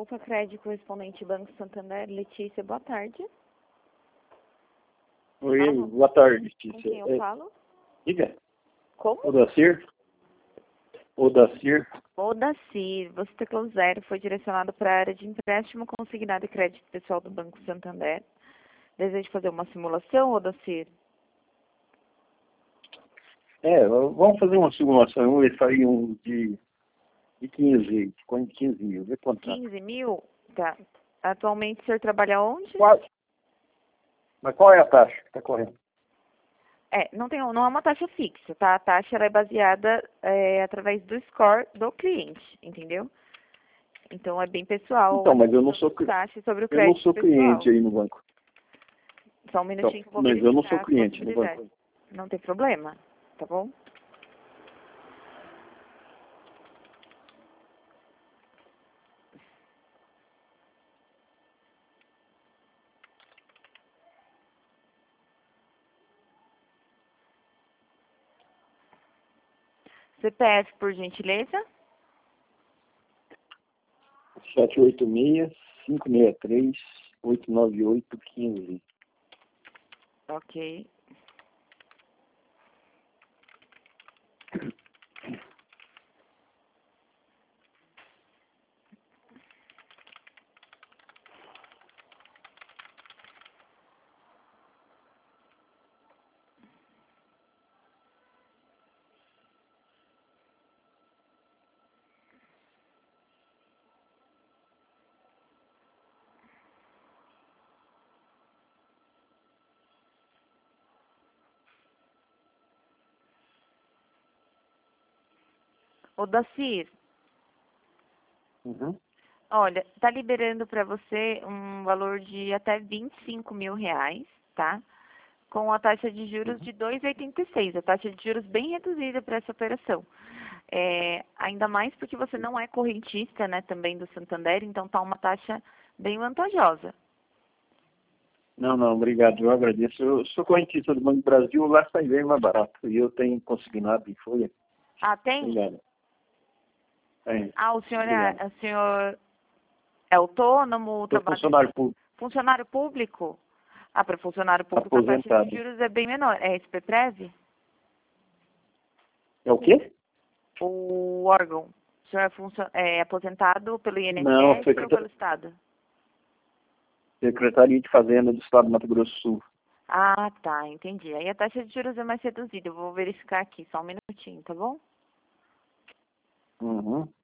Volta Crédito correspondente Banco Santander, Letícia, boa tarde. Oi, Fala. boa tarde, Com Letícia. quem eu falo? Diga. Como? Odacir? Odacir? Odacir, você teclou 0, foi direcionado para a área de empréstimo consignado e crédito pessoal do Banco Santander. Deseja fazer uma simulação, Odacir? Vamos fazer uma simulação. Vamos ver se aí de 15 mil. Vê quanto tá. 15 mil? Tá. Atualmente o senhor trabalha onde? Mas qual é a taxa que está correndo? Não é uma taxa fixa, tá? A taxa ela é baseada através do score do cliente, entendeu? Então é bem pessoal. Então, mas eu não sou taxa sobre o eu não crédito sou pessoal. cliente aí no banco. Só um minutinho que eu vou Mas eu não sou verificar a cliente no possibilidade. banco. Não tem problema, tá bom? CPF, por gentileza. 786-563-898-15. Ok. Odacir, Uhum. olha, tá liberando para você um valor de até 25 mil reais, tá? Com a taxa de juros de 2,86, a taxa de juros bem reduzida para essa operação. Ainda mais porque você não é correntista, né, também do Santander, então tá uma taxa bem vantajosa. Não, obrigado. Eu agradeço. Eu sou correntista do Banco do Brasil, lá sai bem mais barato. E eu tenho consignado em folha. Ah, tem? Obrigado. Tem. Ah, o senhor Obrigado. é autônomo, Sou trabalha funcionário público, funcionário público? Ah, para funcionário público a taxa de aposentado. juros é bem menor. É SPPrev? É o quê? O órgão. O senhor é aposentado pelo Não, INSS ou pelo Estado? Secretaria de Fazenda do Estado do Mato Grosso do Sul. Ah, tá, entendi. Aí a taxa de juros é mais reduzida. Eu vou verificar aqui, só um minutinho, tá bom? Uhum.